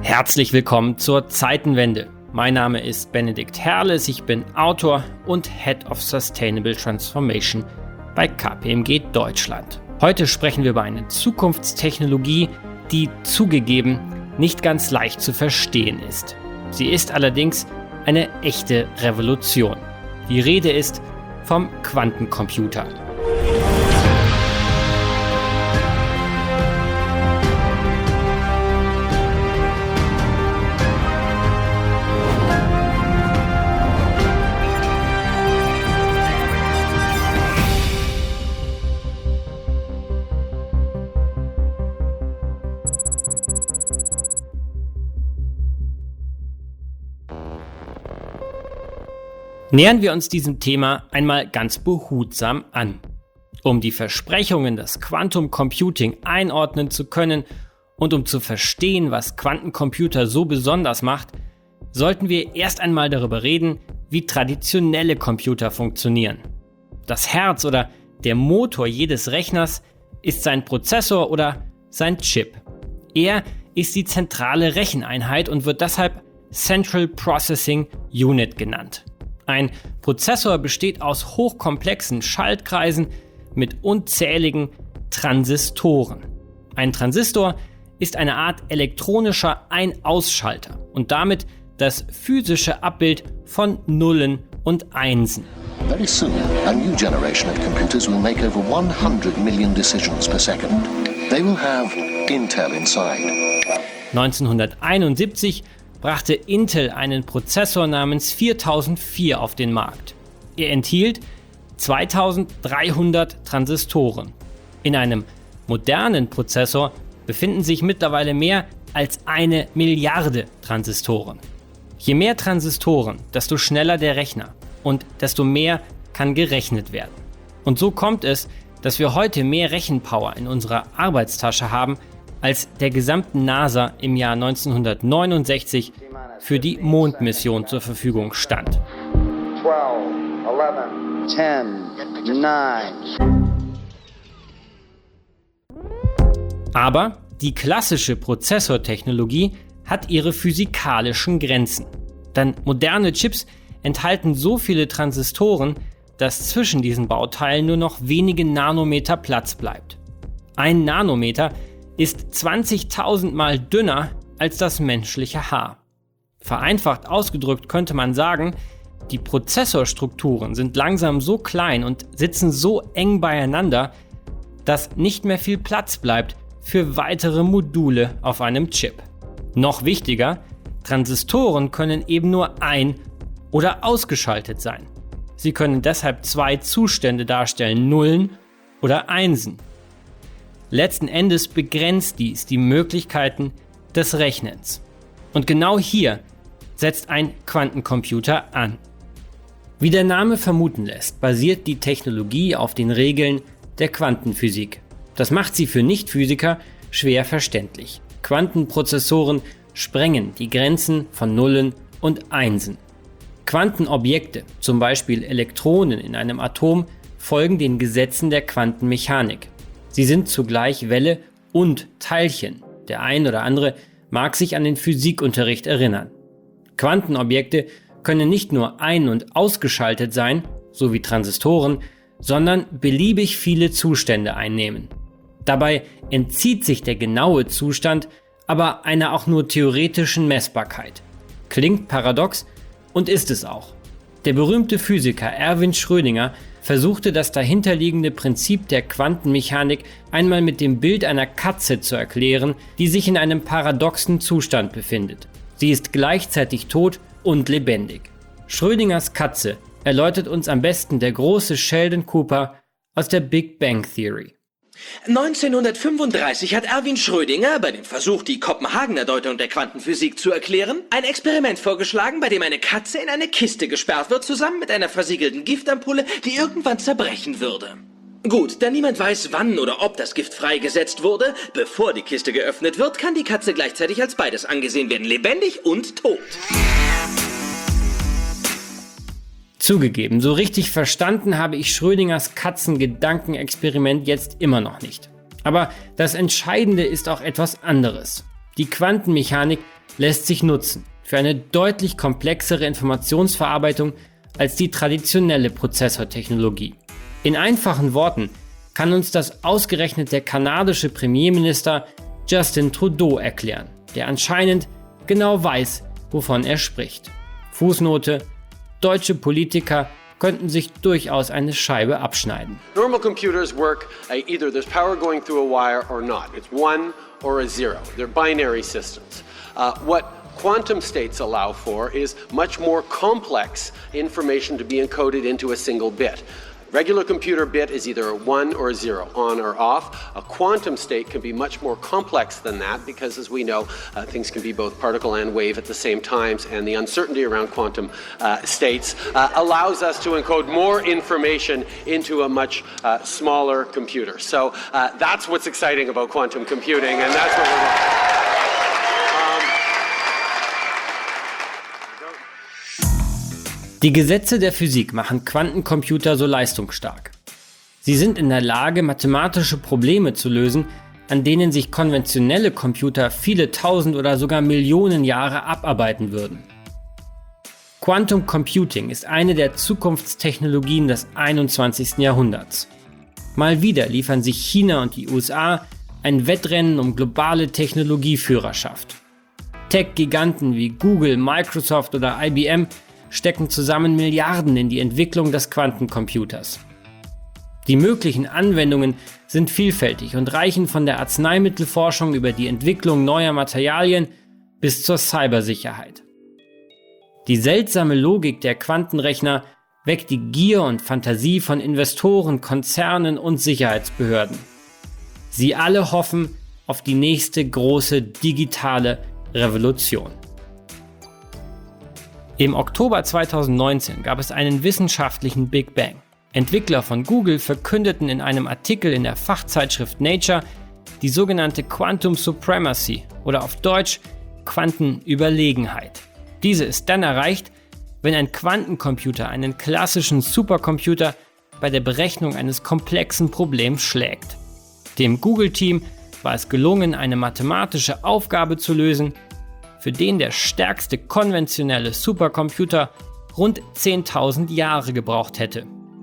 Herzlich willkommen zur Zeitenwende. Mein Name ist Benedikt Herles, ich bin Autor und Head of Sustainable Transformation bei KPMG Deutschland. Heute sprechen wir über eine Zukunftstechnologie, die zugegeben nicht ganz leicht zu verstehen ist. Sie ist allerdings eine echte Revolution. Die Rede ist vom Quantencomputer. Nähern wir uns diesem Thema einmal ganz behutsam an. Um die Versprechungen des Quantum Computing einordnen zu können und um zu verstehen, was Quantencomputer so besonders macht, sollten wir erst einmal darüber reden, wie traditionelle Computer funktionieren. Das Herz oder der Motor jedes Rechners ist sein Prozessor oder sein Chip. Er ist die zentrale Recheneinheit und wird deshalb Central Processing Unit genannt. Ein Prozessor besteht aus hochkomplexen Schaltkreisen mit unzähligen Transistoren. Ein Transistor ist eine Art elektronischer Ein-Aus-Schalter und damit das physische Abbild von Nullen und Einsen. Very soon, a new generation of computers will make over 100 million decisions per second. They will have Intel inside. 1971 brachte Intel einen Prozessor namens 4004 auf den Markt. Er enthielt 2300 Transistoren. In einem modernen Prozessor befinden sich mittlerweile mehr als 1 Milliarde Transistoren. Je mehr Transistoren, desto schneller der Rechner und desto mehr kann gerechnet werden. Und so kommt es, dass wir heute mehr Rechenpower in unserer Arbeitstasche haben, als der gesamten NASA im Jahr 1969 für die Mondmission zur Verfügung stand. 12, 11, 10, 9. Aber die klassische Prozessortechnologie hat ihre physikalischen Grenzen. Denn moderne Chips enthalten so viele Transistoren, dass zwischen diesen Bauteilen nur noch wenige Nanometer Platz bleibt. 1 Nanometer ist 20.000 Mal dünner als das menschliche Haar. Vereinfacht ausgedrückt könnte man sagen, die Prozessorstrukturen sind langsam so klein und sitzen so eng beieinander, dass nicht mehr viel Platz bleibt für weitere Module auf einem Chip. Noch wichtiger, Transistoren können eben nur ein- oder ausgeschaltet sein. Sie können deshalb 2 Zustände darstellen, Nullen oder Einsen. Letzten Endes begrenzt dies die Möglichkeiten des Rechnens. Und genau hier setzt ein Quantencomputer an. Wie der Name vermuten lässt, basiert die Technologie auf den Regeln der Quantenphysik. Das macht sie für Nichtphysiker schwer verständlich. Quantenprozessoren sprengen die Grenzen von Nullen und Einsen. Quantenobjekte, zum Beispiel Elektronen in einem Atom, folgen den Gesetzen der Quantenmechanik. Sie sind zugleich Welle und Teilchen. Der ein oder andere mag sich an den Physikunterricht erinnern. Quantenobjekte können nicht nur ein- und ausgeschaltet sein, so wie Transistoren, sondern beliebig viele Zustände einnehmen. Dabei entzieht sich der genaue Zustand aber einer auch nur theoretischen Messbarkeit. Klingt paradox und ist es auch. Der berühmte Physiker Erwin Schrödinger versuchte das dahinterliegende Prinzip der Quantenmechanik einmal mit dem Bild einer Katze zu erklären, die sich in einem paradoxen Zustand befindet. Sie ist gleichzeitig tot und lebendig. Schrödingers Katze erläutert uns am besten der große Sheldon Cooper aus der Big Bang Theory. 1935 hat Erwin Schrödinger bei dem Versuch, die Kopenhagener Deutung der Quantenphysik zu erklären, ein Experiment vorgeschlagen, bei dem eine Katze in eine Kiste gesperrt wird, zusammen mit einer versiegelten Giftampulle, die irgendwann zerbrechen würde. Gut, da niemand weiß, wann oder ob das Gift freigesetzt wurde, bevor die Kiste geöffnet wird, kann die Katze gleichzeitig als beides angesehen werden, lebendig und tot. Zugegeben, so richtig verstanden habe ich Schrödingers Katzengedankenexperiment jetzt immer noch nicht. Aber das Entscheidende ist auch etwas anderes. Die Quantenmechanik lässt sich nutzen für eine deutlich komplexere Informationsverarbeitung als die traditionelle Prozessortechnologie. In einfachen Worten kann uns das ausgerechnet der kanadische Premierminister Justin Trudeau erklären, der anscheinend genau weiß, wovon er spricht. Fußnote: Deutsche Politiker könnten sich durchaus eine Scheibe abschneiden. Normal computers work either there's power going through a wire or not. It's 1 or a 0. They're binary systems. What quantum states allow for is much more complex information to be encoded into a single bit. Regular computer bit is either a 1 or a 0, on or off. A quantum state can be much more complex than that because, as we know, things can be both particle and wave at the same times, and the uncertainty around quantum states allows us to encode more information into a much smaller computer. So that's what's exciting about quantum computing, and that's what we're Die Gesetze der Physik machen Quantencomputer so leistungsstark. Sie sind in der Lage, mathematische Probleme zu lösen, an denen sich konventionelle Computer viele tausend oder sogar Millionen Jahre abarbeiten würden. Quantum Computing ist eine der Zukunftstechnologien des 21. Jahrhunderts. Mal wieder liefern sich China und die USA ein Wettrennen um globale Technologieführerschaft. Tech-Giganten wie Google, Microsoft oder IBM stecken zusammen Milliarden in die Entwicklung des Quantencomputers. Die möglichen Anwendungen sind vielfältig und reichen von der Arzneimittelforschung über die Entwicklung neuer Materialien bis zur Cybersicherheit. Die seltsame Logik der Quantenrechner weckt die Gier und Fantasie von Investoren, Konzernen und Sicherheitsbehörden. Sie alle hoffen auf die nächste große digitale Revolution. Im Oktober 2019 gab es einen wissenschaftlichen Big Bang. Entwickler von Google verkündeten in einem Artikel in der Fachzeitschrift Nature die sogenannte Quantum Supremacy oder auf Deutsch Quantenüberlegenheit. Diese ist dann erreicht, wenn ein Quantencomputer einen klassischen Supercomputer bei der Berechnung eines komplexen Problems schlägt. Dem Google-Team war es gelungen, eine mathematische Aufgabe zu lösen, für den der stärkste konventionelle Supercomputer rund 10.000 Jahre gebraucht hätte.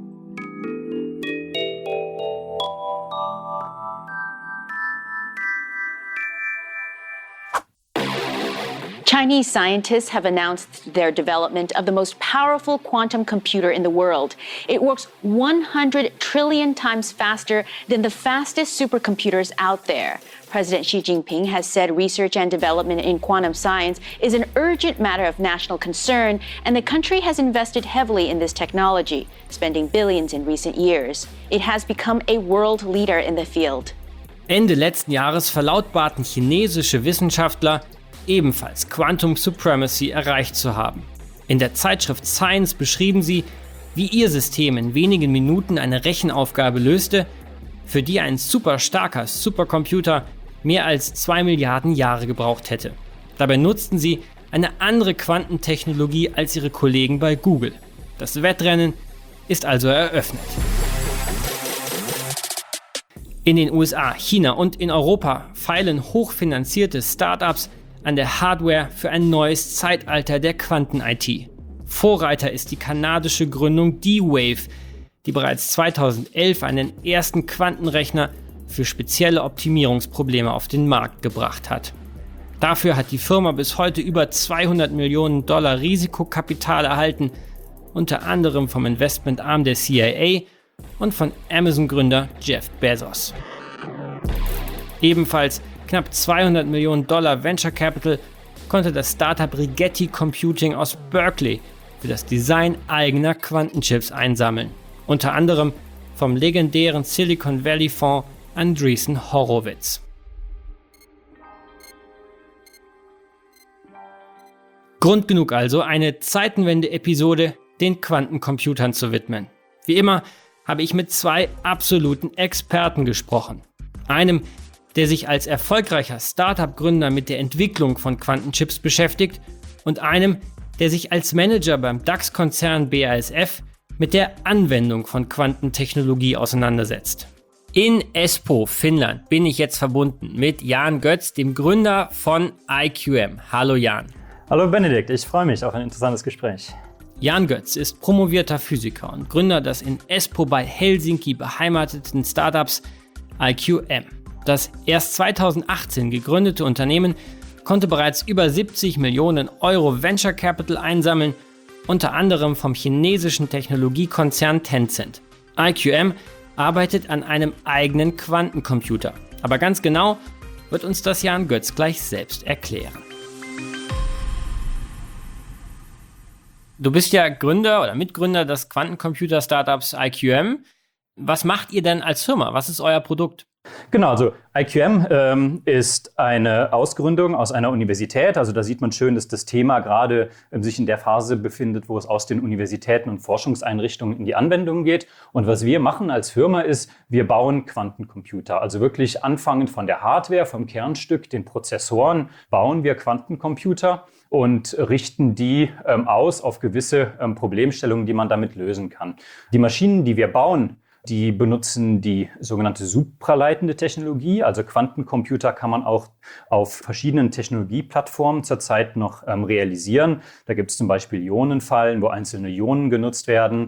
Chinese scientists have announced their development of the most powerful quantum computer in the world. It works 100 trillion times faster than the fastest supercomputers out there. President Xi Jinping has said research and development in quantum science is an urgent matter of national concern, and the country has invested heavily in this technology, spending billions in recent years. It has become a world leader in the field. Ende letzten Jahres verlautbarten chinesische Wissenschaftler, ebenfalls Quantum Supremacy erreicht zu haben. In der Zeitschrift Science beschrieben sie, wie ihr System in wenigen Minuten eine Rechenaufgabe löste, für die ein super starker Supercomputer mehr als 2 Milliarden Jahre gebraucht hätte. Dabei nutzten sie eine andere Quantentechnologie als ihre Kollegen bei Google. Das Wettrennen ist also eröffnet. In den USA, China und in Europa feilen hochfinanzierte Startups an der Hardware für ein neues Zeitalter der Quanten-IT. Vorreiter ist die kanadische Gründung D-Wave, die bereits 2011 einen ersten Quantenrechner für spezielle Optimierungsprobleme auf den Markt gebracht hat. Dafür hat die Firma bis heute über $200 Millionen Risikokapital erhalten, unter anderem vom Investmentarm der CIA und von Amazon-Gründer Jeff Bezos. Ebenfalls knapp $200 Millionen Venture Capital konnte das Startup Rigetti Computing aus Berkeley für das Design eigener Quantenchips einsammeln. Unter anderem vom legendären Silicon Valley Fonds Andreessen Horowitz. Grund genug also, eine Zeitenwende-Episode den Quantencomputern zu widmen. Wie immer habe ich mit 2 absoluten Experten gesprochen. Einem, der sich als erfolgreicher Startup-Gründer mit der Entwicklung von Quantenchips beschäftigt, und einem, der sich als Manager beim DAX-Konzern BASF mit der Anwendung von Quantentechnologie auseinandersetzt. In Espoo, Finnland, bin ich jetzt verbunden mit Jan Götz, dem Gründer von IQM. Hallo Jan. Hallo Benedikt, ich freue mich auf ein interessantes Gespräch. Jan Götz ist promovierter Physiker und Gründer des in Espoo bei Helsinki beheimateten Startups IQM. Das erst 2018 gegründete Unternehmen konnte bereits über 70 Millionen Euro Venture Capital einsammeln, unter anderem vom chinesischen Technologiekonzern Tencent. IQM arbeitet an einem eigenen Quantencomputer. Aber ganz genau wird uns das Jan Götz gleich selbst erklären. Du bist ja Gründer oder Mitgründer des Quantencomputer-Startups IQM. Was macht ihr denn als Firma? Was ist euer Produkt? Genau, also IQM ist eine Ausgründung aus einer Universität. Also da sieht man schön, dass das Thema gerade sich in der Phase befindet, wo es aus den Universitäten und Forschungseinrichtungen in die Anwendung geht. Und was wir machen als Firma ist, wir bauen Quantencomputer. Also wirklich anfangend von der Hardware, vom Kernstück, den Prozessoren, bauen wir Quantencomputer und richten die aus auf gewisse Problemstellungen, die man damit lösen kann. Die Maschinen, die wir bauen, die benutzen die sogenannte supraleitende Technologie. Also Quantencomputer kann man auch auf verschiedenen Technologieplattformen zurzeit noch realisieren. Da gibt es zum Beispiel Ionenfallen, wo einzelne Ionen genutzt werden.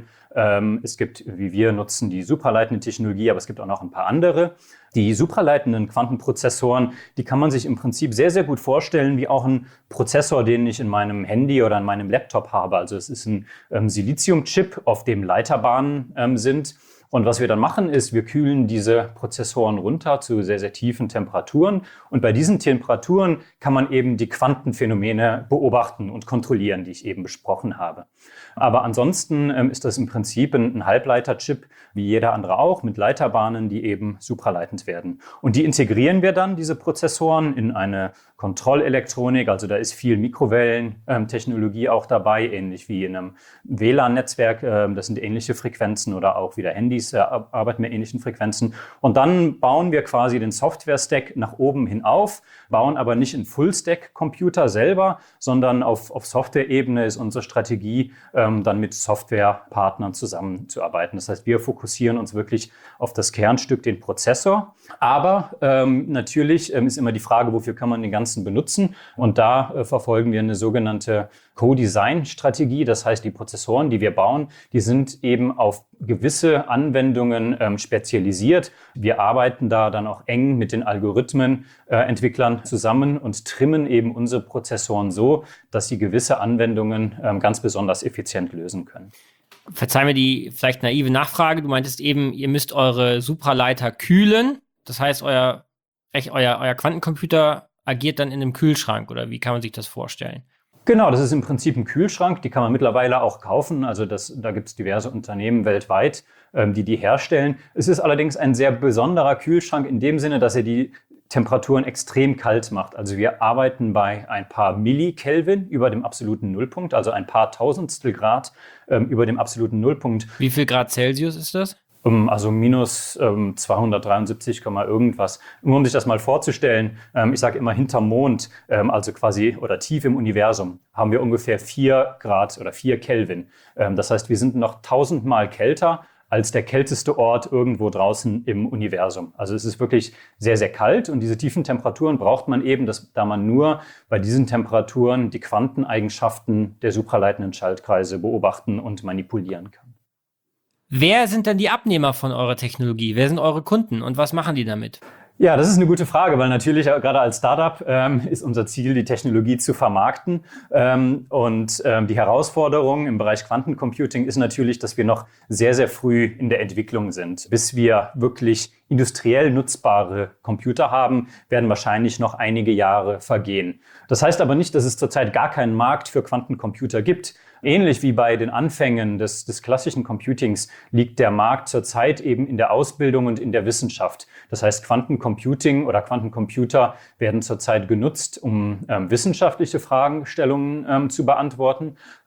Es gibt, wie wir nutzen, die supraleitende Technologie, aber es gibt auch noch ein paar andere. Die supraleitenden Quantenprozessoren, die kann man sich im Prinzip sehr, sehr gut vorstellen wie auch ein Prozessor, den ich in meinem Handy oder in meinem Laptop habe. Also es ist ein Siliziumchip, auf dem Leiterbahnen sind. Und was wir dann machen ist, wir kühlen diese Prozessoren runter zu sehr, sehr tiefen Temperaturen. Und bei diesen Temperaturen kann man eben die Quantenphänomene beobachten und kontrollieren, die ich eben besprochen habe. Aber ansonsten ist das im Prinzip ein Halbleiterchip, wie jeder andere auch, mit Leiterbahnen, die eben supraleitend werden. Und die integrieren wir dann, diese Prozessoren, in eine Kontrollelektronik. Also da ist viel Mikrowellentechnologie auch dabei, ähnlich wie in einem WLAN-Netzwerk. Das sind ähnliche Frequenzen oder auch wieder Handys arbeiten mit ähnlichen Frequenzen. Und dann bauen wir quasi den Software-Stack nach oben hin auf, bauen aber nicht in Full-Stack-Computer selber, sondern auf Software-Ebene ist unsere Strategie, dann mit Softwarepartnern zusammenzuarbeiten. Das heißt, wir fokussieren uns wirklich auf das Kernstück, den Prozessor. Aber natürlich ist immer die Frage, wofür kann man den ganzen benutzen? Und da verfolgen wir eine sogenannte Co-Design-Strategie. Das heißt, die Prozessoren, die wir bauen, die sind eben auf gewisse Anwendungen spezialisiert. Wir arbeiten da dann auch eng mit den Algorithmenentwicklern zusammen und trimmen eben unsere Prozessoren so, dass sie gewisse Anwendungen ganz besonders effizient lösen können. Verzeih mir die vielleicht naive Nachfrage. Du meintest eben, ihr müsst eure Supraleiter kühlen. Das heißt, euer Quantencomputer agiert dann in einem Kühlschrank, oder wie kann man sich das vorstellen? Genau, das ist im Prinzip ein Kühlschrank, die kann man mittlerweile auch kaufen. Also da gibt es diverse Unternehmen weltweit, die herstellen. Es ist allerdings ein sehr besonderer Kühlschrank in dem Sinne, dass er die Temperaturen extrem kalt macht. Also wir arbeiten bei ein paar Millikelvin über dem absoluten Nullpunkt, also ein paar Tausendstel Grad über dem absoluten Nullpunkt. Wie viel Grad Celsius ist das? Also minus 273, irgendwas. Nur um sich das mal vorzustellen, ich sage immer hinterm Mond, also quasi oder tief im Universum, haben wir ungefähr 4 Grad oder 4 Kelvin. Das heißt, wir sind noch 1000-mal kälter als der kälteste Ort irgendwo draußen im Universum. Also es ist wirklich sehr, sehr kalt und diese tiefen Temperaturen braucht man eben, da man nur bei diesen Temperaturen die Quanteneigenschaften der supraleitenden Schaltkreise beobachten und manipulieren kann. Wer sind denn die Abnehmer von eurer Technologie? Wer sind eure Kunden und was machen die damit? Ja, das ist eine gute Frage, weil natürlich gerade als Startup ist unser Ziel, die Technologie zu vermarkten. Die Herausforderung im Bereich Quantencomputing ist natürlich, dass wir noch sehr, sehr früh in der Entwicklung sind. Bis wir wirklich industriell nutzbare Computer haben, werden wahrscheinlich noch einige Jahre vergehen. Das heißt aber nicht, dass es zurzeit gar keinen Markt für Quantencomputer gibt. Ähnlich wie bei den Anfängen des klassischen Computings liegt der Markt zurzeit eben in der Ausbildung und in der Wissenschaft. Das heißt, Quantencomputing oder Quantencomputer werden zurzeit genutzt, um wissenschaftliche Fragestellungen zu beantworten.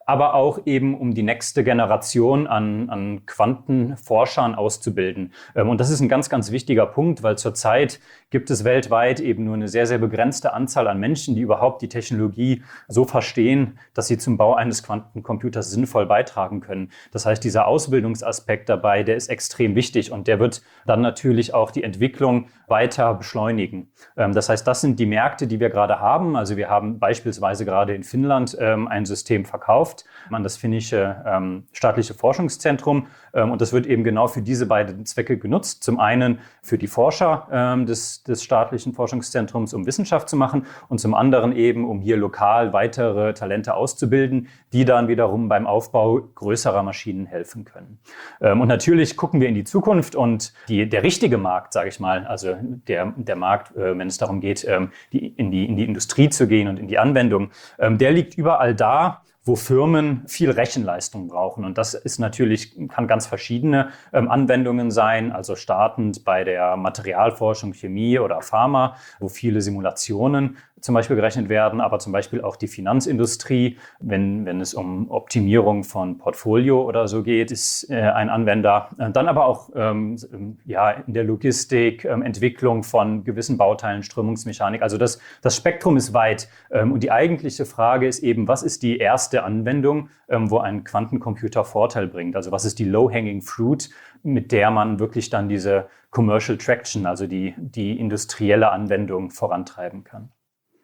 aber auch eben um die nächste Generation an Quantenforschern auszubilden. Und das ist ein ganz, ganz wichtiger Punkt, weil zurzeit gibt es weltweit eben nur eine sehr, sehr begrenzte Anzahl an Menschen, die überhaupt die Technologie so verstehen, dass sie zum Bau eines Quantencomputers sinnvoll beitragen können. Das heißt, dieser Ausbildungsaspekt dabei, der ist extrem wichtig und der wird dann natürlich auch die Entwicklung weiter beschleunigen. Das heißt, das sind die Märkte, die wir gerade haben. Also wir haben beispielsweise gerade in Finnland ein System verkauft an das finnische staatliche Forschungszentrum. Und das wird eben genau für diese beiden Zwecke genutzt. Zum einen für die Forscher des staatlichen Forschungszentrums, um Wissenschaft zu machen und zum anderen eben, um hier lokal weitere Talente auszubilden, die dann wiederum beim Aufbau größerer Maschinen helfen können. Und natürlich gucken wir in die Zukunft und der richtige Markt, sage ich mal, also der Markt, wenn es darum geht, in die Industrie zu gehen und in die Anwendung, der liegt überall da, wo Firmen viel Rechenleistung brauchen. Und das ist natürlich, kann ganz verschiedene Anwendungen sein, also startend bei der Materialforschung, Chemie oder Pharma, wo viele Simulationen zum Beispiel gerechnet werden, aber zum Beispiel auch die Finanzindustrie, wenn es um Optimierung von Portfolio oder so geht, ist ein Anwender. Dann aber auch in der Logistik, Entwicklung von gewissen Bauteilen, Strömungsmechanik. Also das Spektrum ist weit. Und die eigentliche Frage ist eben, was ist die erste Anwendung, wo ein Quantencomputer Vorteil bringt? Also was ist die Low-Hanging Fruit, mit der man wirklich dann diese Commercial Traction, also die industrielle Anwendung vorantreiben kann?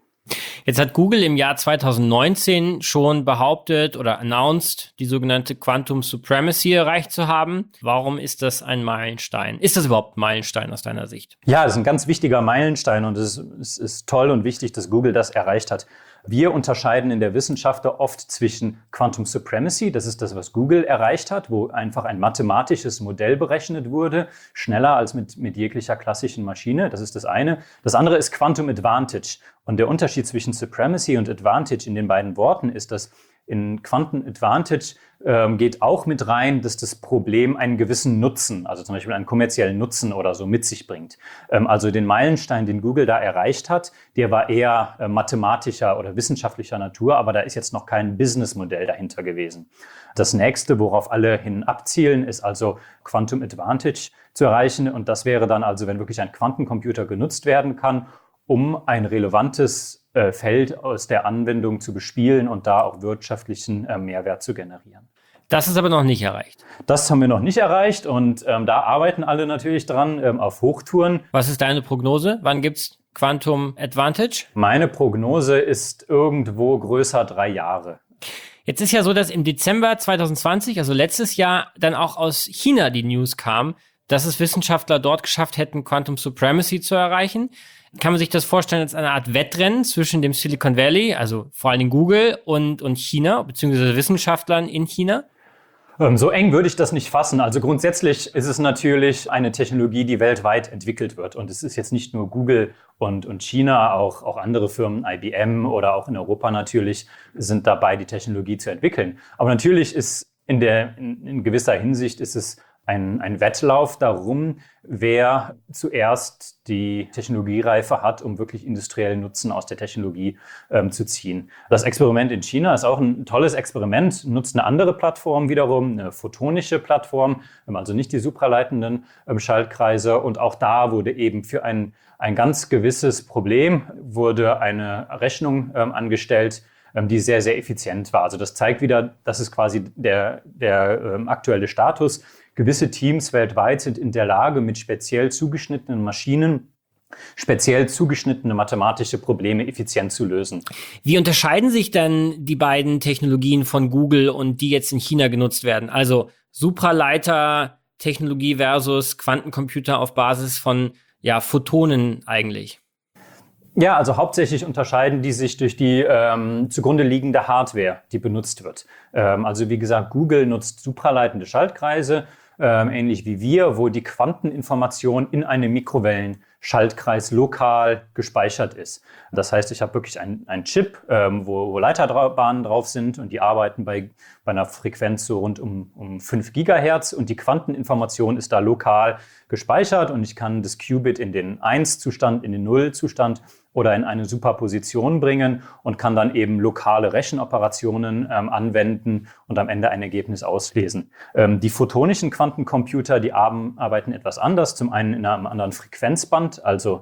Jetzt hat Google im Jahr 2019 schon behauptet oder announced, die sogenannte Quantum Supremacy erreicht zu haben. Warum ist das ein Meilenstein? Ist das überhaupt ein Meilenstein aus deiner Sicht? Ja, das ist ein ganz wichtiger Meilenstein und es ist toll und wichtig, dass Google das erreicht hat. Wir unterscheiden in der Wissenschaft oft zwischen Quantum Supremacy, das ist das, was Google erreicht hat, wo einfach ein mathematisches Modell berechnet wurde, schneller als mit jeglicher klassischen Maschine, das ist das eine. Das andere ist Quantum Advantage. Und der Unterschied zwischen Supremacy und Advantage in den beiden Worten ist, dass in Quantum Advantage geht auch mit rein, dass das Problem einen gewissen Nutzen, also zum Beispiel einen kommerziellen Nutzen oder so mit sich bringt. Also den Meilenstein, den Google da erreicht hat, der war eher mathematischer oder wissenschaftlicher Natur, aber da ist jetzt noch kein Businessmodell dahinter gewesen. Das nächste, worauf alle hin abzielen, ist also Quantum Advantage zu erreichen. Und das wäre dann also, wenn wirklich ein Quantencomputer genutzt werden kann, um ein relevantes Feld aus der Anwendung zu bespielen und da auch wirtschaftlichen Mehrwert zu generieren. Das ist aber noch nicht erreicht. Das haben wir noch nicht erreicht und da arbeiten alle natürlich dran auf Hochtouren. Was ist deine Prognose? Wann gibt's Quantum Advantage? Meine Prognose ist irgendwo größer 3 Jahre. Jetzt ist ja so, dass im Dezember 2020, also letztes Jahr, dann auch aus China die News kam, dass es Wissenschaftler dort geschafft hätten, Quantum Supremacy zu erreichen. Kann man sich das vorstellen als eine Art Wettrennen zwischen dem Silicon Valley, also vor allem Google und China, beziehungsweise Wissenschaftlern in China? So eng würde ich das nicht fassen. Also grundsätzlich ist es natürlich eine Technologie, die weltweit entwickelt wird. Und es ist jetzt nicht nur Google und China, auch andere Firmen, IBM oder auch in Europa natürlich, sind dabei, die Technologie zu entwickeln. Aber natürlich ist in gewisser Hinsicht ist es ein Wettlauf darum, wer zuerst die Technologiereife hat, um wirklich industriellen Nutzen aus der Technologie zu ziehen. Das Experiment in China ist auch ein tolles Experiment, nutzt eine andere Plattform wiederum, eine photonische Plattform, also nicht die supraleitenden Schaltkreise. Und auch da wurde eben für ein ganz gewisses Problem wurde eine Rechnung angestellt, die sehr, sehr effizient war. Also das zeigt wieder, das ist quasi der aktuelle Status. Gewisse Teams weltweit sind in der Lage, mit speziell zugeschnittenen Maschinen speziell zugeschnittene mathematische Probleme effizient zu lösen. Wie unterscheiden sich dann die beiden Technologien von Google und die jetzt in China genutzt werden? Also Supraleiter-Technologie versus Quantencomputer auf Basis von Photonen eigentlich? Ja, also hauptsächlich unterscheiden die sich durch die zugrunde liegende Hardware, die benutzt wird. Also wie gesagt, Google nutzt supraleitende Schaltkreise, ähnlich wie wir, wo die Quanteninformation in einem Mikrowellenschaltkreis lokal gespeichert ist. Das heißt, ich habe wirklich einen Chip, wo Leiterbahnen drauf sind und die arbeiten bei bei einer Frequenz so rund um 5 Gigahertz und die Quanteninformation ist da lokal gespeichert und ich kann das Qubit in den 1-Zustand, in den 0-Zustand oder in eine Superposition bringen und kann dann eben lokale Rechenoperationen anwenden und am Ende ein Ergebnis auslesen. Die photonischen Quantencomputer, die arbeiten etwas anders. Zum einen in einem anderen Frequenzband, also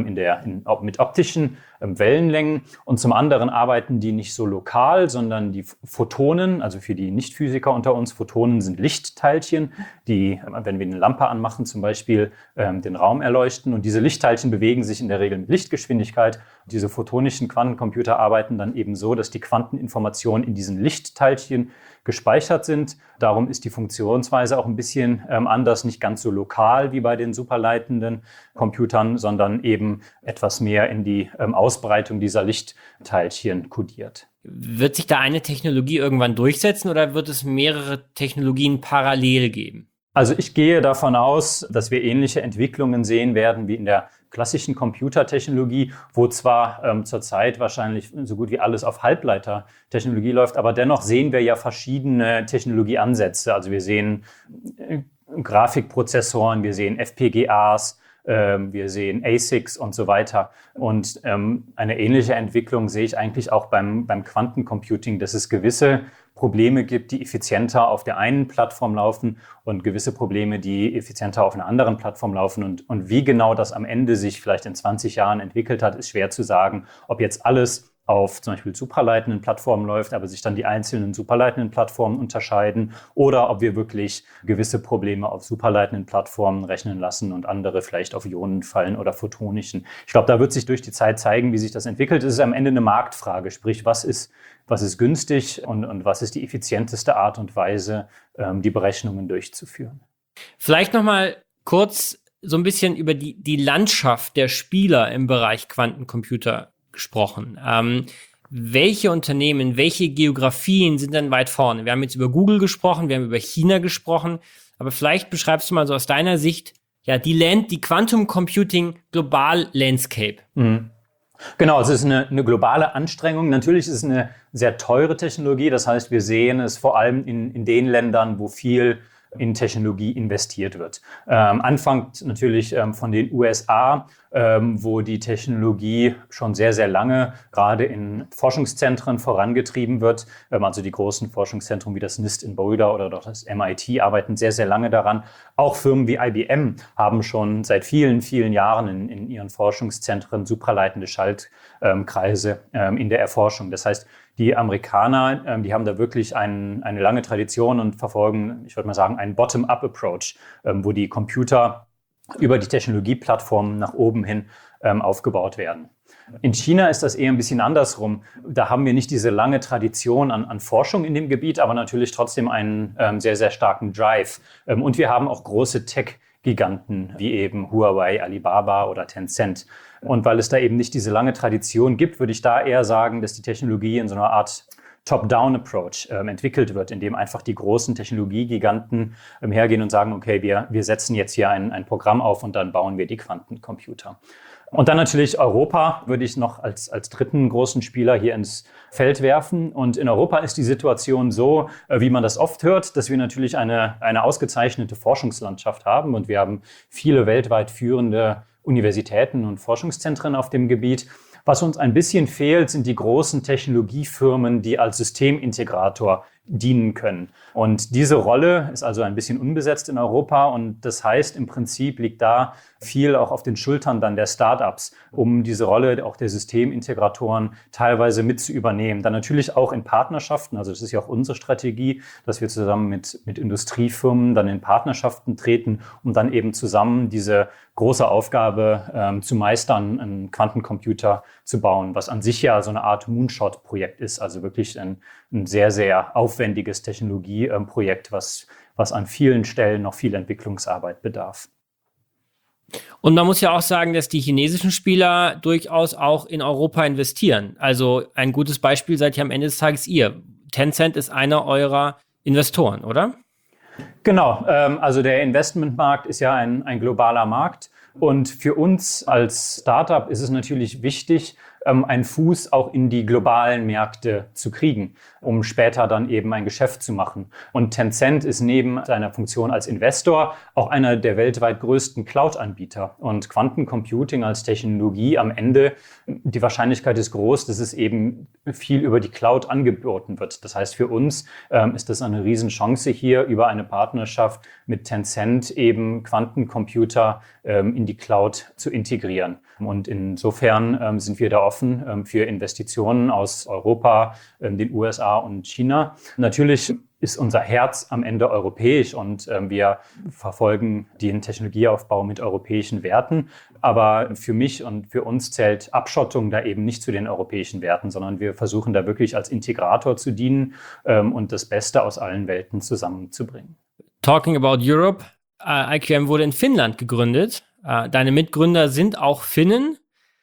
mit optischen Wellenlängen. Und zum anderen arbeiten die nicht so lokal, sondern die Photonen, also für die Nichtphysiker unter uns, Photonen sind Lichtteilchen, die, wenn wir eine Lampe anmachen, zum Beispiel den Raum erleuchten. Und diese Lichtteilchen bewegen sich in der Regel mit Lichtgeschwindigkeit. Diese photonischen Quantencomputer arbeiten dann eben so, dass die Quanteninformationen in diesen Lichtteilchen gespeichert sind. Darum ist die Funktionsweise auch ein bisschen anders, nicht ganz so lokal wie bei den superleitenden Computern, sondern eben etwas mehr in die Ausbreitung dieser Lichtteilchen kodiert. Wird sich da eine Technologie irgendwann durchsetzen oder wird es mehrere Technologien parallel geben? Also ich gehe davon aus, dass wir ähnliche Entwicklungen sehen werden wie in der klassischen Computertechnologie, wo zwar zurzeit wahrscheinlich so gut wie alles auf Halbleitertechnologie läuft, aber dennoch sehen wir ja verschiedene Technologieansätze. Also wir sehen Grafikprozessoren, wir sehen FPGAs, wir sehen ASICs und so weiter. Und eine ähnliche Entwicklung sehe ich eigentlich auch beim Quantencomputing, dass es gewisse Probleme gibt, die effizienter auf der einen Plattform laufen und gewisse Probleme, die effizienter auf einer anderen Plattform laufen. Und wie genau das am Ende sich vielleicht in 20 Jahren entwickelt hat, ist schwer zu sagen, ob jetzt alles auf zum Beispiel supraleitenden Plattformen läuft, aber sich dann die einzelnen superleitenden Plattformen unterscheiden oder ob wir wirklich gewisse Probleme auf superleitenden Plattformen rechnen lassen und andere vielleicht auf Ionenfallen oder photonischen. Ich glaube, da wird sich durch die Zeit zeigen, wie sich das entwickelt. Es ist am Ende eine Marktfrage, sprich, was ist günstig und was ist die effizienteste Art und Weise, die Berechnungen durchzuführen. Vielleicht nochmal kurz so ein bisschen über die Landschaft der Spieler im Bereich Quantencomputer gesprochen. Welche Unternehmen, welche Geografien sind denn weit vorne? Wir haben jetzt über Google gesprochen, wir haben über China gesprochen, aber vielleicht beschreibst du mal so aus deiner Sicht ja die Quantum Computing Global Landscape. Genau, es ist eine globale Anstrengung. Natürlich ist es eine sehr teure Technologie. Das heißt, wir sehen es vor allem in den Ländern, wo viel in Technologie investiert wird. Anfangs natürlich von den USA, wo die Technologie schon sehr, sehr lange gerade in Forschungszentren vorangetrieben wird. Also die großen Forschungszentren wie das NIST in Boulder oder das MIT arbeiten sehr, sehr lange daran. Auch Firmen wie IBM haben schon seit vielen, vielen Jahren in ihren Forschungszentren supraleitende Schaltkreise in der Erforschung. Das heißt, die Amerikaner, die haben da wirklich eine lange Tradition und verfolgen, ich würde mal sagen, einen Bottom-up-Approach, wo die Computer über die Technologieplattformen nach oben hin aufgebaut werden. In China ist das eher ein bisschen andersrum. Da haben wir nicht diese lange Tradition an Forschung in dem Gebiet, aber natürlich trotzdem einen sehr, sehr starken Drive. Und wir haben auch große Tech-Giganten wie eben Huawei, Alibaba oder Tencent. Und weil es da eben nicht diese lange Tradition gibt, würde ich da eher sagen, dass die Technologie in so einer Art Top-Down-Approach entwickelt wird, in dem einfach die großen Technologiegiganten hergehen und sagen, okay, wir setzen jetzt hier ein Programm auf und dann bauen wir die Quantencomputer. Und dann natürlich Europa würde ich noch als dritten großen Spieler hier ins Feld werfen. Und in Europa ist die Situation so, wie man das oft hört, dass wir natürlich eine ausgezeichnete Forschungslandschaft haben. Und wir haben viele weltweit führende Universitäten und Forschungszentren auf dem Gebiet. Was uns ein bisschen fehlt, sind die großen Technologiefirmen, die als Systemintegrator dienen können. Und diese Rolle ist also ein bisschen unbesetzt in Europa und das heißt, im Prinzip liegt da viel auch auf den Schultern dann der Startups, um diese Rolle auch der Systemintegratoren teilweise mit zu übernehmen. Dann natürlich auch in Partnerschaften, also das ist ja auch unsere Strategie, dass wir zusammen mit Industriefirmen dann in Partnerschaften treten, um dann eben zusammen diese große Aufgabe zu meistern, einen Quantencomputer zu bauen, was an sich ja so eine Art Moonshot-Projekt ist, also wirklich ein sehr, sehr aufwendiges Technologieprojekt, was an vielen Stellen noch viel Entwicklungsarbeit bedarf. Und man muss ja auch sagen, dass die chinesischen Spieler durchaus auch in Europa investieren. Also ein gutes Beispiel seid ihr am Ende des Tages ihr. Tencent ist einer eurer Investoren, oder? Genau, also der Investmentmarkt ist ja ein globaler Markt Und für uns als Startup ist es natürlich wichtig, einen Fuß auch in die globalen Märkte zu kriegen, um später dann eben ein Geschäft zu machen. Und Tencent ist neben seiner Funktion als Investor auch einer der weltweit größten Cloud-Anbieter. Und Quantencomputing als Technologie am Ende, die Wahrscheinlichkeit ist groß, dass es eben viel über die Cloud angeboten wird. Das heißt, für uns ist das eine Riesenchance hier über eine Partnerschaft mit Tencent eben Quantencomputer in die Cloud zu integrieren. Und insofern sind wir da offen für Investitionen aus Europa, den USA und China. Natürlich ist unser Herz am Ende europäisch und wir verfolgen den Technologieaufbau mit europäischen Werten. Aber für mich und für uns zählt Abschottung da eben nicht zu den europäischen Werten, sondern wir versuchen da wirklich als Integrator zu dienen und das Beste aus allen Welten zusammenzubringen. Talking about Europe, IQM wurde in Finnland gegründet. Deine Mitgründer sind auch Finnen.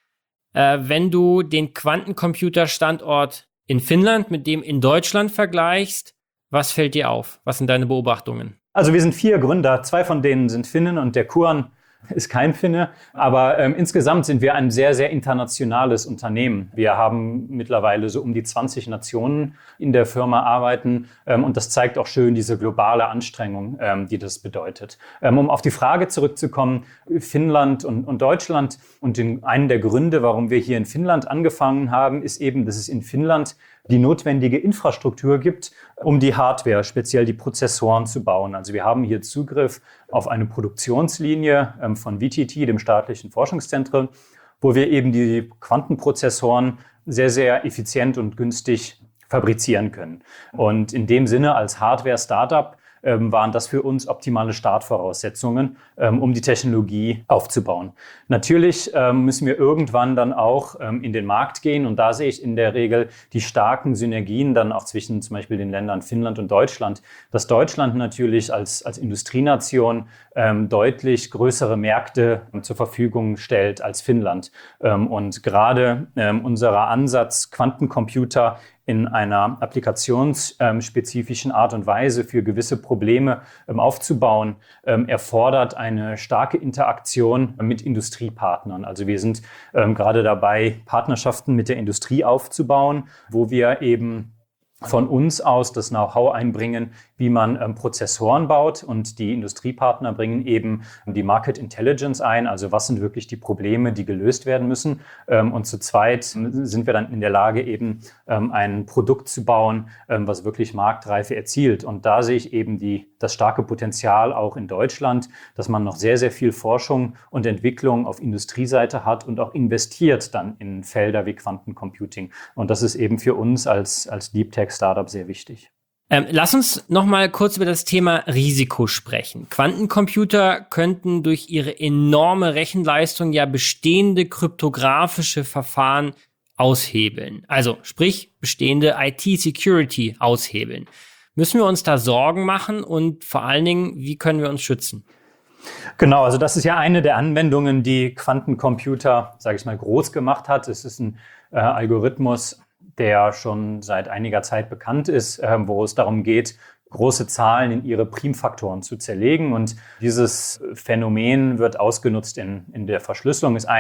Wenn du den Quantencomputer-Standort in Finnland mit dem in Deutschland vergleichst, was fällt dir auf? Was sind deine Beobachtungen? Also wir sind 4 Gründer, 2 von denen sind Finnen und der Kuan ist kein Finne, aber insgesamt sind wir ein sehr, sehr internationales Unternehmen. Wir haben mittlerweile so um die 20 Nationen in der Firma arbeiten und das zeigt auch schön diese globale Anstrengung, die das bedeutet. Um auf die Frage zurückzukommen, Finnland und Deutschland und einen der Gründe, warum wir hier in Finnland angefangen haben, ist eben, dass es in Finnland die notwendige Infrastruktur gibt, um die Hardware, speziell die Prozessoren zu bauen. Also wir haben hier Zugriff auf eine Produktionslinie von VTT, dem staatlichen Forschungszentrum, wo wir eben die Quantenprozessoren sehr, sehr effizient und günstig fabrizieren können. Und in dem Sinne als Hardware-Startup waren das für uns optimale Startvoraussetzungen, um die Technologie aufzubauen. Natürlich müssen wir irgendwann dann auch in den Markt gehen und da sehe ich in der Regel die starken Synergien dann auch zwischen zum Beispiel den Ländern Finnland und Deutschland, dass Deutschland natürlich als Industrienation deutlich größere Märkte zur Verfügung stellt als Finnland. Und gerade unser Ansatz, Quantencomputer in einer applikationsspezifischen Art und Weise für gewisse Probleme aufzubauen, erfordert eine starke Interaktion mit Industriepartnern. Also wir sind gerade dabei, Partnerschaften mit der Industrie aufzubauen, wo wir eben von uns aus das Know-how einbringen, wie man Prozessoren baut und die Industriepartner bringen eben die Market Intelligence ein, also was sind wirklich die Probleme, die gelöst werden müssen. Und zu zweit sind wir dann in der Lage, eben ein Produkt zu bauen, was wirklich Marktreife erzielt. Und da sehe ich eben das starke Potenzial auch in Deutschland, dass man noch sehr, sehr viel Forschung und Entwicklung auf Industrieseite hat und auch investiert dann in Felder wie Quantencomputing. Und das ist eben für uns als Deep Tech Startup sehr wichtig. Lass uns noch mal kurz über das Thema Risiko sprechen. Quantencomputer könnten durch ihre enorme Rechenleistung ja bestehende kryptografische Verfahren aushebeln. Also sprich, bestehende IT-Security aushebeln. Müssen wir uns da Sorgen machen und vor allen Dingen, wie können wir uns schützen? Genau, also das ist ja eine der Anwendungen, die Quantencomputer, sage ich mal, groß gemacht hat. Es ist ein Algorithmus, der schon seit einiger Zeit bekannt ist, wo es darum geht, große Zahlen in ihre Primfaktoren zu zerlegen. Und dieses Phänomen wird ausgenutzt in der Verschlüsselung, ist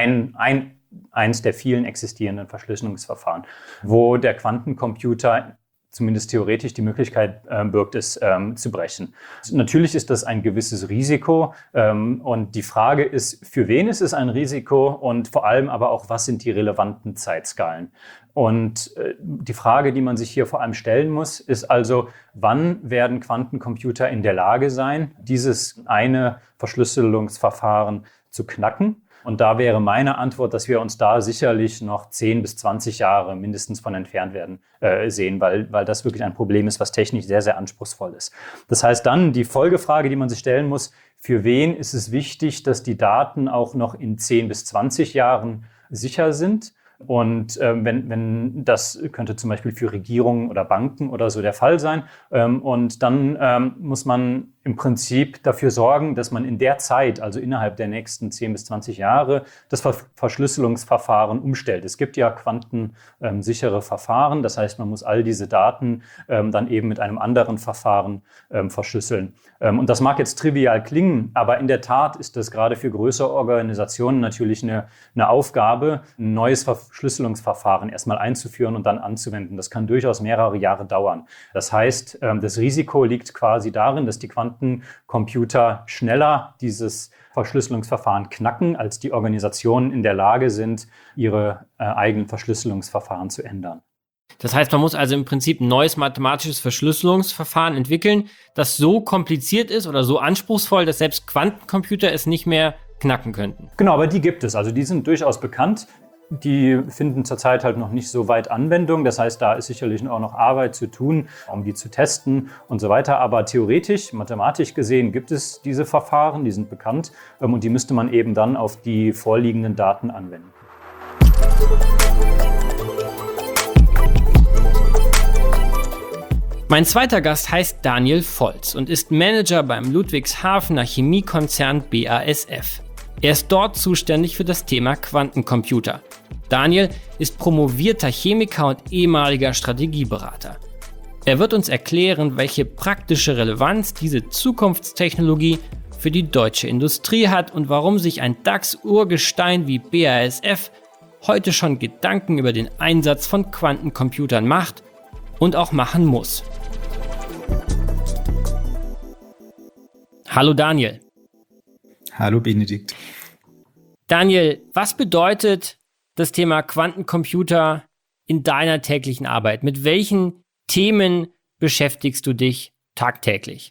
eins der vielen existierenden Verschlüsselungsverfahren, wo der Quantencomputer zumindest theoretisch die Möglichkeit birgt, es zu brechen. Natürlich ist das ein gewisses Risiko und die Frage ist, für wen ist es ein Risiko und vor allem aber auch, was sind die relevanten Zeitskalen? Und die Frage, die man sich hier vor allem stellen muss, ist also, wann werden Quantencomputer in der Lage sein, dieses eine Verschlüsselungsverfahren zu knacken? Und da wäre meine Antwort, dass wir uns da sicherlich noch 10 bis 20 Jahre mindestens von entfernt werden sehen, weil das wirklich ein Problem ist, was technisch sehr, sehr anspruchsvoll ist. Das heißt dann, die Folgefrage, die man sich stellen muss, für wen ist es wichtig, dass die Daten auch noch in 10 bis 20 Jahren sicher sind? Und wenn das könnte zum Beispiel für Regierungen oder Banken oder so der Fall sein. Und dann muss man im Prinzip dafür sorgen, dass man in der Zeit, also innerhalb der nächsten 10 bis 20 Jahre, das Verschlüsselungsverfahren umstellt. Es gibt ja quantensichere Verfahren, das heißt, man muss all diese Daten dann eben mit einem anderen Verfahren verschlüsseln. Und das mag jetzt trivial klingen, aber in der Tat ist das gerade für größere Organisationen natürlich eine Aufgabe, ein neues Verschlüsselungsverfahren erstmal einzuführen und dann anzuwenden. Das kann durchaus mehrere Jahre dauern. Das heißt, das Risiko liegt quasi darin, dass die Quantencomputer schneller dieses Verschlüsselungsverfahren knacken, als die Organisationen in der Lage sind, ihre eigenen Verschlüsselungsverfahren zu ändern. Das heißt, man muss also im Prinzip ein neues mathematisches Verschlüsselungsverfahren entwickeln, das so kompliziert ist oder so anspruchsvoll, dass selbst Quantencomputer es nicht mehr knacken könnten. Genau, aber die gibt es. Also die sind durchaus bekannt. Die finden zurzeit halt noch nicht so weit Anwendung. Das heißt, da ist sicherlich auch noch Arbeit zu tun, um die zu testen und so weiter. Aber theoretisch, mathematisch gesehen, gibt es diese Verfahren, die sind bekannt und die müsste man eben dann auf die vorliegenden Daten anwenden. Mein zweiter Gast heißt Daniel Volz und ist Manager beim Ludwigshafener Chemiekonzern BASF. Er ist dort zuständig für das Thema Quantencomputer. Daniel ist promovierter Chemiker und ehemaliger Strategieberater. Er wird uns erklären, welche praktische Relevanz diese Zukunftstechnologie für die deutsche Industrie hat und warum sich ein DAX-Urgestein wie BASF heute schon Gedanken über den Einsatz von Quantencomputern macht und auch machen muss. Hallo Daniel. Hallo Benedikt. Daniel, was bedeutet das Thema Quantencomputer in deiner täglichen Arbeit? Mit welchen Themen beschäftigst du dich tagtäglich?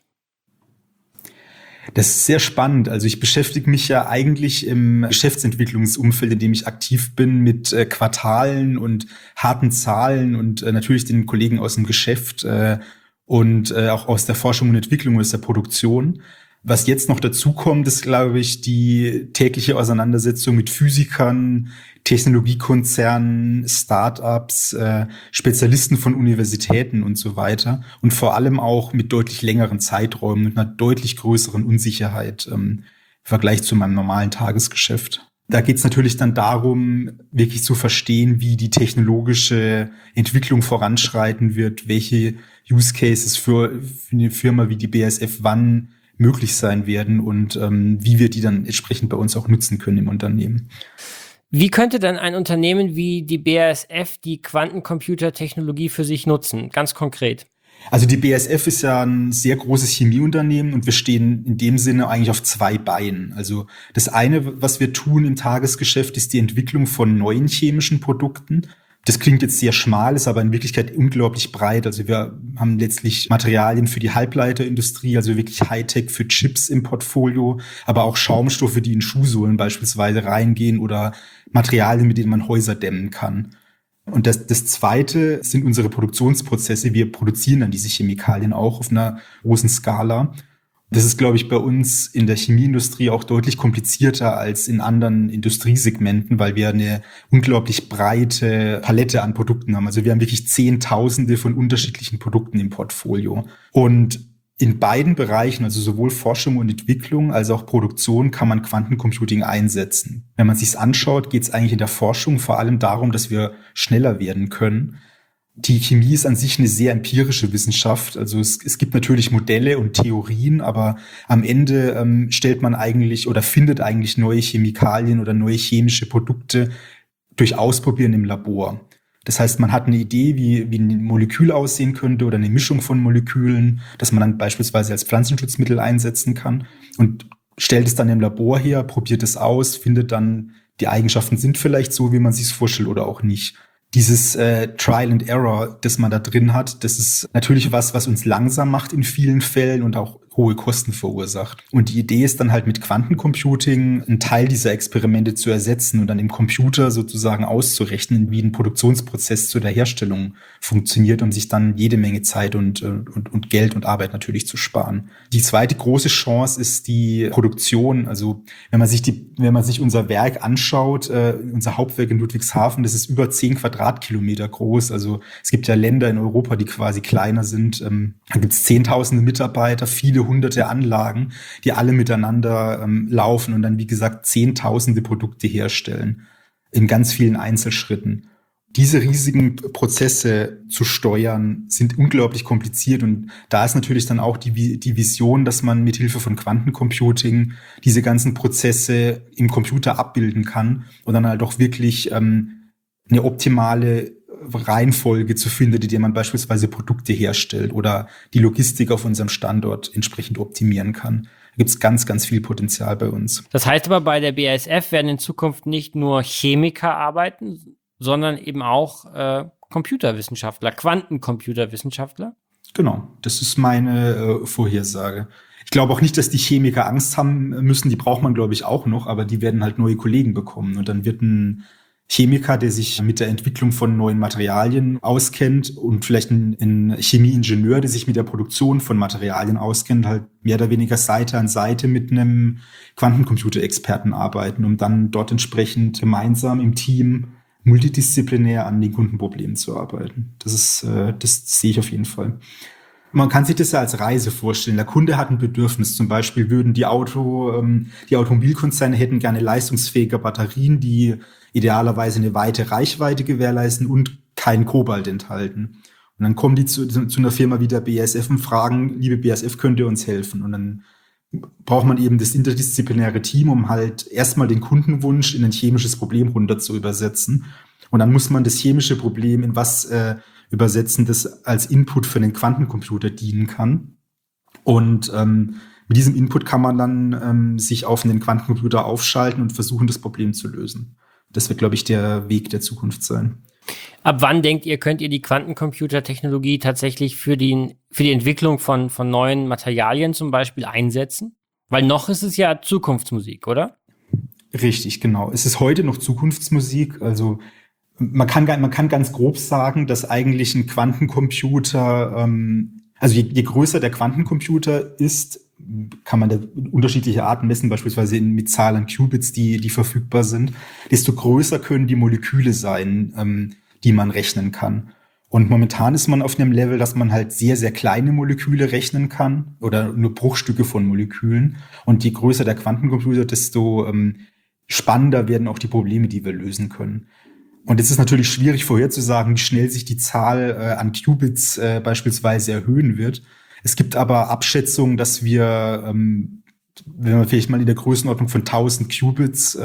Das ist sehr spannend. Also ich beschäftige mich ja eigentlich im Geschäftsentwicklungsumfeld, in dem ich aktiv bin, mit Quartalen und harten Zahlen und natürlich den Kollegen aus dem Geschäft und auch aus der Forschung und Entwicklung, aus der Produktion. Was jetzt noch dazu kommt, ist, glaube ich, die tägliche Auseinandersetzung mit Physikern, Technologiekonzernen, Start-ups, Spezialisten von Universitäten und so weiter. Und vor allem auch mit deutlich längeren Zeiträumen und einer deutlich größeren Unsicherheit im Vergleich zu meinem normalen Tagesgeschäft. Da geht es natürlich dann darum, wirklich zu verstehen, wie die technologische Entwicklung voranschreiten wird, welche Use Cases für eine Firma wie die BASF wann möglich sein werden und wie wir die dann entsprechend bei uns auch nutzen können im Unternehmen. Wie könnte dann ein Unternehmen wie die BASF die Quantencomputertechnologie für sich nutzen, ganz konkret? Also die BASF ist ja ein sehr großes Chemieunternehmen und wir stehen in dem Sinne eigentlich auf 2 Beinen. Also das eine, was wir tun im Tagesgeschäft, ist die Entwicklung von neuen chemischen Produkten. Das klingt jetzt sehr schmal, ist aber in Wirklichkeit unglaublich breit. Also wir haben letztlich Materialien für die Halbleiterindustrie, also wirklich Hightech für Chips im Portfolio, aber auch Schaumstoffe, die in Schuhsohlen beispielsweise reingehen oder Materialien, mit denen man Häuser dämmen kann. Und das Zweite sind unsere Produktionsprozesse. Wir produzieren dann diese Chemikalien auch auf einer großen Skala. Das ist, glaube ich, bei uns in der Chemieindustrie auch deutlich komplizierter als in anderen Industriesegmenten, weil wir eine unglaublich breite Palette an Produkten haben. Also wir haben wirklich Zehntausende von unterschiedlichen Produkten im Portfolio. Und in beiden Bereichen, also sowohl Forschung und Entwicklung als auch Produktion, kann man Quantencomputing einsetzen. Wenn man sich's anschaut, geht es eigentlich in der Forschung vor allem darum, dass wir schneller werden können. Die Chemie ist an sich eine sehr empirische Wissenschaft. Also es gibt natürlich Modelle und Theorien, aber am Ende stellt man eigentlich oder findet eigentlich neue Chemikalien oder neue chemische Produkte durch Ausprobieren im Labor. Das heißt, man hat eine Idee, wie ein Molekül aussehen könnte oder eine Mischung von Molekülen, das man dann beispielsweise als Pflanzenschutzmittel einsetzen kann und stellt es dann im Labor her, probiert es aus, findet dann, die Eigenschaften sind vielleicht so, wie man sich es vorstellt oder auch nicht. Dieses Trial and Error, das man da drin hat, das ist natürlich was uns langsam macht in vielen Fällen und auch hohe Kosten verursacht. Und die Idee ist dann halt mit Quantencomputing einen Teil dieser Experimente zu ersetzen und dann im Computer sozusagen auszurechnen, wie ein Produktionsprozess zu der Herstellung funktioniert, um sich dann jede Menge Zeit und Geld und Arbeit natürlich zu sparen. Die zweite große Chance ist die Produktion. Also wenn man sich unser Werk anschaut, unser Hauptwerk in Ludwigshafen, das ist über 10 Quadratkilometer groß. Also es gibt ja Länder in Europa, die quasi kleiner sind. Da gibt es Zehntausende Mitarbeiter, viele hunderte Anlagen, die alle miteinander laufen und dann, wie gesagt, zehntausende Produkte herstellen in ganz vielen Einzelschritten. Diese riesigen Prozesse zu steuern, sind unglaublich kompliziert und da ist natürlich dann auch die Vision, dass man mit Hilfe von Quantencomputing diese ganzen Prozesse im Computer abbilden kann und dann halt auch wirklich eine optimale Reihenfolge zu finden, in der man beispielsweise Produkte herstellt oder die Logistik auf unserem Standort entsprechend optimieren kann. Da gibt es ganz, ganz viel Potenzial bei uns. Das heißt aber, bei der BASF werden in Zukunft nicht nur Chemiker arbeiten, sondern eben auch Computerwissenschaftler, Quantencomputerwissenschaftler? Genau, das ist meine Vorhersage. Ich glaube auch nicht, dass die Chemiker Angst haben müssen, die braucht man, glaube ich, auch noch, aber die werden halt neue Kollegen bekommen. Und dann wird ein Chemiker, der sich mit der Entwicklung von neuen Materialien auskennt und vielleicht ein Chemieingenieur, der sich mit der Produktion von Materialien auskennt, halt mehr oder weniger Seite an Seite mit einem Quantencomputerexperten arbeiten, um dann dort entsprechend gemeinsam im Team multidisziplinär an den Kundenproblemen zu arbeiten. Das sehe ich auf jeden Fall. Man kann sich das ja als Reise vorstellen. Der Kunde hat ein Bedürfnis. Zum Beispiel würden die Automobilkonzerne hätten gerne leistungsfähige Batterien, die idealerweise eine weite Reichweite gewährleisten und kein Kobalt enthalten. Und dann kommen die zu einer Firma wie der BASF und fragen, liebe BASF, könnt ihr uns helfen? Und dann braucht man eben das interdisziplinäre Team, um halt erstmal den Kundenwunsch in ein chemisches Problem runter zu übersetzen. Und dann muss man das chemische Problem in was übersetzen, das als Input für den Quantencomputer dienen kann. Und mit diesem Input kann man dann sich auf einen Quantencomputer aufschalten und versuchen, das Problem zu lösen. Das wird, glaube ich, der Weg der Zukunft sein. Ab wann denkt ihr, könnt ihr die Quantencomputertechnologie tatsächlich für die Entwicklung von neuen Materialien zum Beispiel einsetzen? Weil noch ist es ja Zukunftsmusik, oder? Richtig, genau. Es ist heute noch Zukunftsmusik. Also man kann ganz grob sagen, dass eigentlich ein Quantencomputer, also je größer der Quantencomputer ist, kann man da unterschiedliche Arten messen, beispielsweise mit Zahl an Qubits, die verfügbar sind, desto größer können die Moleküle sein, die man rechnen kann. Und momentan ist man auf einem Level, dass man halt sehr, sehr kleine Moleküle rechnen kann oder nur Bruchstücke von Molekülen. Und je größer der Quantencomputer, desto spannender werden auch die Probleme, die wir lösen können. Und es ist natürlich schwierig vorherzusagen, wie schnell sich die Zahl an Qubits beispielsweise erhöhen wird. Es gibt aber Abschätzungen, dass wir, wenn man vielleicht mal in der Größenordnung von 1000 Qubits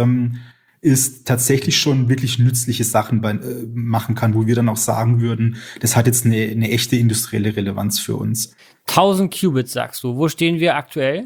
ist, tatsächlich schon wirklich nützliche Sachen machen kann, wo wir dann auch sagen würden, das hat jetzt eine echte industrielle Relevanz für uns. 1000 Qubits, sagst du. Wo stehen wir aktuell?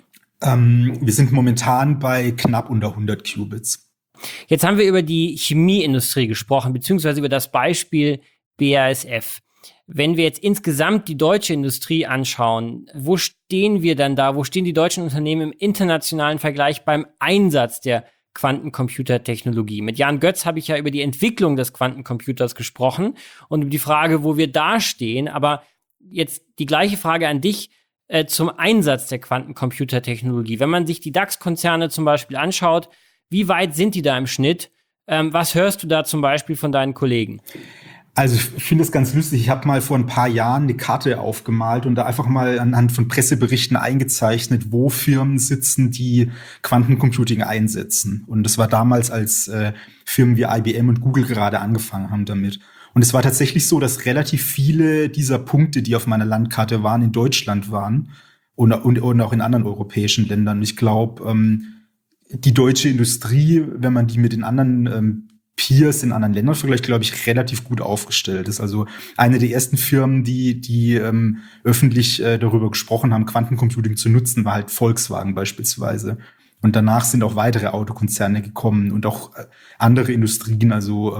Wir sind momentan bei knapp unter 100 Qubits. Jetzt haben wir über die Chemieindustrie gesprochen, beziehungsweise über das Beispiel BASF. Wenn wir jetzt insgesamt die deutsche Industrie anschauen, wo stehen wir dann da? Wo stehen die deutschen Unternehmen im internationalen Vergleich beim Einsatz der Quantencomputertechnologie? Mit Jan Götz habe ich ja über die Entwicklung des Quantencomputers gesprochen und über die Frage, wo wir da stehen. Aber jetzt die gleiche Frage an dich zum Einsatz der Quantencomputertechnologie. Wenn man sich die DAX-Konzerne zum Beispiel anschaut, wie weit sind die da im Schnitt? Was hörst du da zum Beispiel von deinen Kollegen? Also ich finde es ganz lustig. Ich habe mal vor ein paar Jahren eine Karte aufgemalt und da einfach mal anhand von Presseberichten eingezeichnet, wo Firmen sitzen, die Quantencomputing einsetzen. Und das war damals, als Firmen wie IBM und Google gerade angefangen haben damit. Und es war tatsächlich so, dass relativ viele dieser Punkte, die auf meiner Landkarte waren, in Deutschland waren und auch in anderen europäischen Ländern. Und ich glaube, die deutsche Industrie, wenn man die mit den anderen Peers in anderen Ländern vergleicht, glaube ich, relativ gut aufgestellt ist. Also eine der ersten Firmen, die öffentlich darüber gesprochen haben, Quantencomputing zu nutzen, war halt Volkswagen beispielsweise. Und danach sind auch weitere Autokonzerne gekommen und auch andere Industrien, also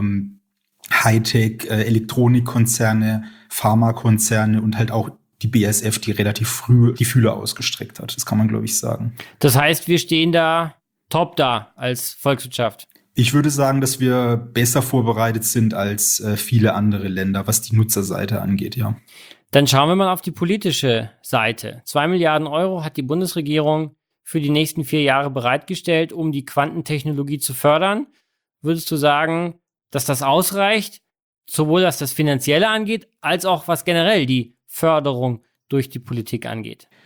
Hightech, Elektronikkonzerne, Pharmakonzerne und halt auch die BASF, die relativ früh die Fühler ausgestreckt hat. Das kann man, glaube ich, sagen. Das heißt, wir stehen da top da als Volkswirtschaft. Ich würde sagen, dass wir besser vorbereitet sind als viele andere Länder, was die Nutzerseite angeht, ja. Dann schauen wir mal auf die politische Seite. 2 Milliarden Euro hat die Bundesregierung für die nächsten 4 Jahre bereitgestellt, um die Quantentechnologie zu fördern. Würdest du sagen, dass das ausreicht, sowohl was das Finanzielle angeht, als auch was generell die Förderung durch die Politik angeht?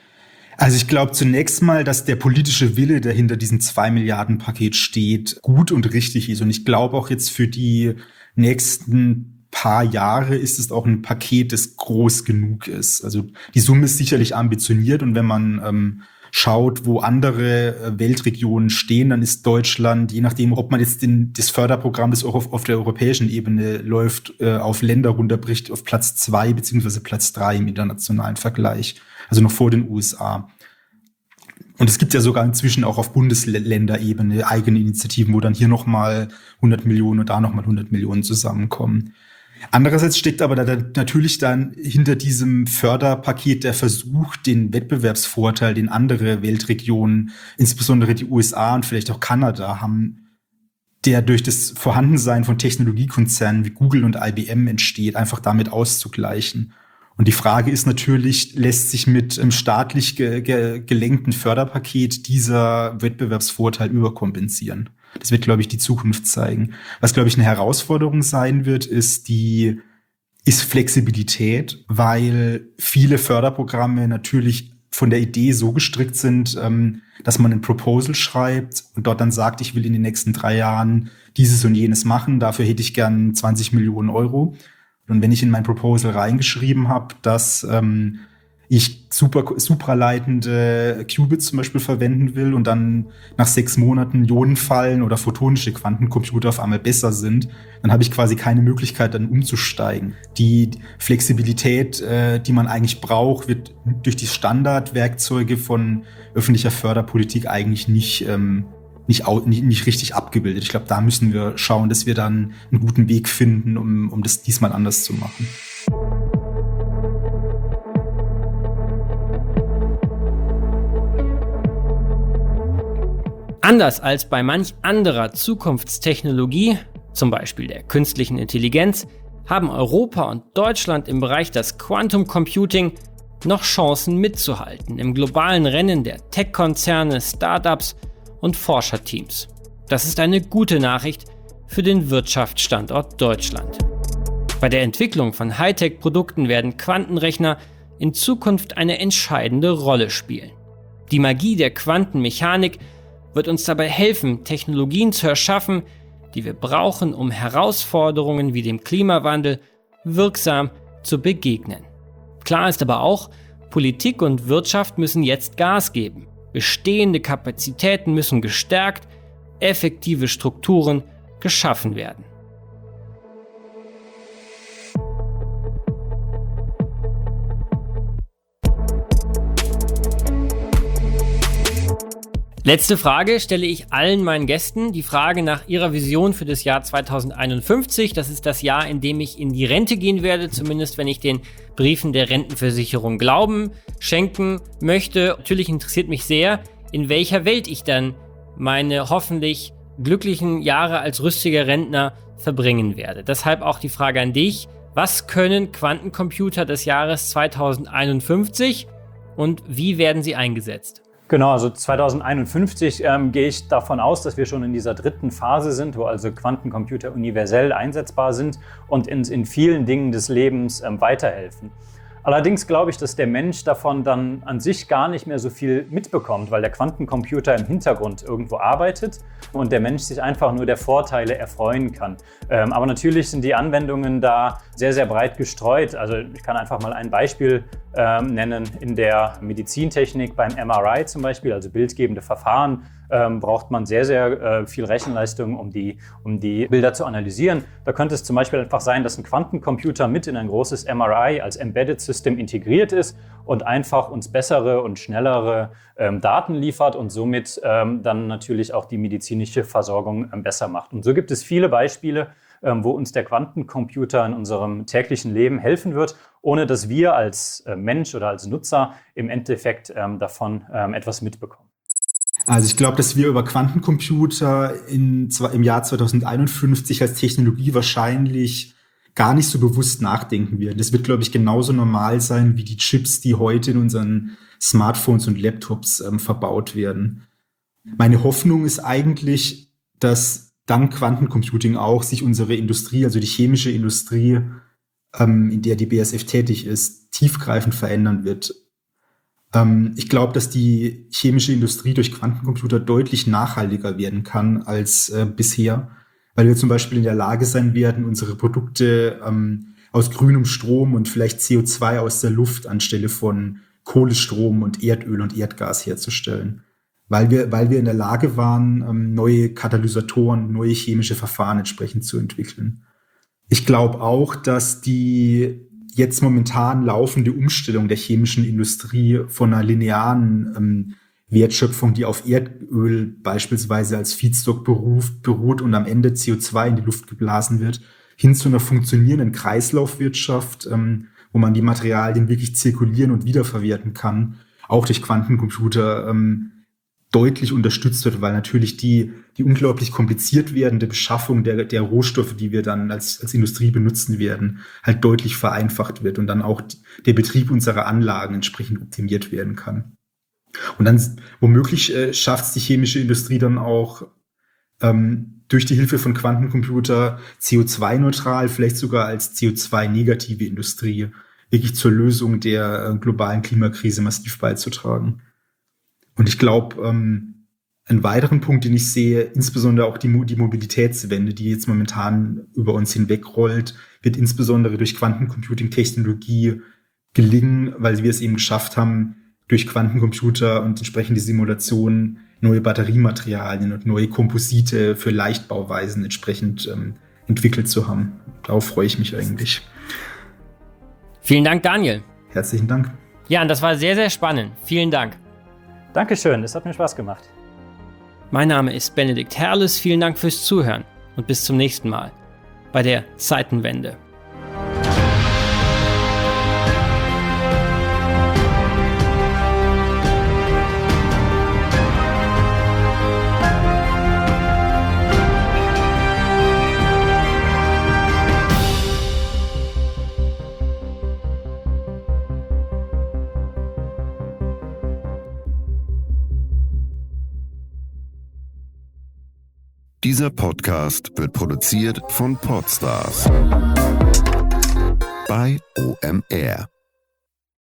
Also ich glaube zunächst mal, dass der politische Wille, der hinter diesem 2-Milliarden-Paket steht, gut und richtig ist. Und ich glaube auch jetzt für die nächsten paar Jahre ist es auch ein Paket, das groß genug ist. Also die Summe ist sicherlich ambitioniert und wenn man schaut, wo andere Weltregionen stehen, dann ist Deutschland, je nachdem, ob man jetzt das Förderprogramm, das auch auf der europäischen Ebene läuft, auf Länder runterbricht, auf Platz 2 beziehungsweise Platz 3 im internationalen Vergleich. Also noch vor den USA. Und es gibt ja sogar inzwischen auch auf Bundesländerebene eigene Initiativen, wo dann hier nochmal 100 Millionen und da nochmal 100 Millionen zusammenkommen. Andererseits steckt aber da natürlich dann hinter diesem Förderpaket der Versuch, den Wettbewerbsvorteil, den andere Weltregionen, insbesondere die USA und vielleicht auch Kanada haben, der durch das Vorhandensein von Technologiekonzernen wie Google und IBM entsteht, einfach damit auszugleichen. Und die Frage ist natürlich, lässt sich mit einem staatlich gelenkten Förderpaket dieser Wettbewerbsvorteil überkompensieren? Das wird, glaube ich, die Zukunft zeigen. Was, glaube ich, eine Herausforderung sein wird, ist Flexibilität, weil viele Förderprogramme natürlich von der Idee so gestrickt sind, dass man ein Proposal schreibt und dort dann sagt, ich will in den nächsten 3 Jahren dieses und jenes machen, dafür hätte ich gern 20 Millionen Euro. Und wenn ich in mein Proposal reingeschrieben habe, dass ich supraleitende Qubits zum Beispiel verwenden will und dann nach 6 Monaten Ionenfallen oder photonische Quantencomputer auf einmal besser sind, dann habe ich quasi keine Möglichkeit, dann umzusteigen. Die Flexibilität, die man eigentlich braucht, wird durch die Standardwerkzeuge von öffentlicher Förderpolitik eigentlich nicht richtig abgebildet. Ich glaube, da müssen wir schauen, dass wir dann einen guten Weg finden, um das diesmal anders zu machen. Anders als bei manch anderer Zukunftstechnologie, zum Beispiel der künstlichen Intelligenz, haben Europa und Deutschland im Bereich des Quantum Computing noch Chancen mitzuhalten im globalen Rennen der Tech-Konzerne, Startups und Forscherteams. Das ist eine gute Nachricht für den Wirtschaftsstandort Deutschland. Bei der Entwicklung von Hightech-Produkten werden Quantenrechner in Zukunft eine entscheidende Rolle spielen. Die Magie der Quantenmechanik wird uns dabei helfen, Technologien zu erschaffen, die wir brauchen, um Herausforderungen wie dem Klimawandel wirksam zu begegnen. Klar ist aber auch, Politik und Wirtschaft müssen jetzt Gas geben. Bestehende Kapazitäten müssen gestärkt, effektive Strukturen geschaffen werden. Letzte Frage stelle ich allen meinen Gästen, die Frage nach ihrer Vision für das Jahr 2051. Das ist das Jahr, in dem ich in die Rente gehen werde, zumindest wenn ich den Briefen der Rentenversicherung Glauben schenken möchte. Natürlich interessiert mich sehr, in welcher Welt ich dann meine hoffentlich glücklichen Jahre als rüstiger Rentner verbringen werde. Deshalb auch die Frage an dich: Was können Quantencomputer des Jahres 2051 und wie werden sie eingesetzt? Genau, also 2051 gehe ich davon aus, dass wir schon in dieser 3. Phase sind, wo also Quantencomputer universell einsetzbar sind und in vielen Dingen des Lebens weiterhelfen. Allerdings glaube ich, dass der Mensch davon dann an sich gar nicht mehr so viel mitbekommt, weil der Quantencomputer im Hintergrund irgendwo arbeitet und der Mensch sich einfach nur der Vorteile erfreuen kann. Aber natürlich sind die Anwendungen da sehr, sehr breit gestreut. Also ich kann einfach mal ein Beispiel nennen. In der Medizintechnik beim MRI zum Beispiel, also bildgebende Verfahren, braucht man sehr, sehr viel Rechenleistung, um die Bilder zu analysieren. Da könnte es zum Beispiel einfach sein, dass ein Quantencomputer mit in ein großes MRI als Embedded System integriert ist und einfach uns bessere und schnellere Daten liefert und somit dann natürlich auch die medizinische Versorgung besser macht. Und so gibt es viele Beispiele, wo uns der Quantencomputer in unserem täglichen Leben helfen wird, ohne dass wir als Mensch oder als Nutzer im Endeffekt davon etwas mitbekommen. Also ich glaube, dass wir über Quantencomputer im Jahr 2051 als Technologie wahrscheinlich gar nicht so bewusst nachdenken werden. Das wird, glaube ich, genauso normal sein wie die Chips, die heute in unseren Smartphones und Laptops verbaut werden. Meine Hoffnung ist eigentlich, dass dank Quantencomputing auch sich unsere Industrie, also die chemische Industrie, in der die BASF tätig ist, tiefgreifend verändern wird. Ich glaube, dass die chemische Industrie durch Quantencomputer deutlich nachhaltiger werden kann als bisher, weil wir zum Beispiel in der Lage sein werden, unsere Produkte aus grünem Strom und vielleicht CO2 aus der Luft anstelle von Kohlestrom und Erdöl und Erdgas herzustellen. Weil wir in der Lage waren, neue Katalysatoren, neue chemische Verfahren entsprechend zu entwickeln. Ich glaube auch, dass die jetzt momentan laufende Umstellung der chemischen Industrie von einer linearen Wertschöpfung, die auf Erdöl beispielsweise als Feedstock beruht und am Ende CO2 in die Luft geblasen wird, hin zu einer funktionierenden Kreislaufwirtschaft, wo man die Materialien wirklich zirkulieren und wiederverwerten kann, auch durch Quantencomputer deutlich unterstützt wird, weil natürlich die unglaublich kompliziert werdende Beschaffung der Rohstoffe, die wir dann als Industrie benutzen werden, halt deutlich vereinfacht wird und dann auch der Betrieb unserer Anlagen entsprechend optimiert werden kann. Und dann womöglich schafft es die chemische Industrie dann auch durch die Hilfe von Quantencomputer CO2-neutral, vielleicht sogar als CO2-negative Industrie, wirklich zur Lösung der globalen Klimakrise massiv beizutragen. Und ich glaube, einen weiteren Punkt, den ich sehe, insbesondere auch die Mobilitätswende, die jetzt momentan über uns hinwegrollt, wird insbesondere durch Quantencomputing-Technologie gelingen, weil wir es eben geschafft haben, durch Quantencomputer und entsprechende Simulationen neue Batteriematerialien und neue Komposite für Leichtbauweisen entsprechend entwickelt zu haben. Darauf freue ich mich eigentlich. Vielen Dank, Daniel. Herzlichen Dank. Ja, und das war sehr, sehr spannend. Vielen Dank. Dankeschön, es hat mir Spaß gemacht. Mein Name ist Benedikt Herles. Vielen Dank fürs Zuhören und bis zum nächsten Mal bei der Zeitenwende. Dieser Podcast wird produziert von Podstars bei OMR.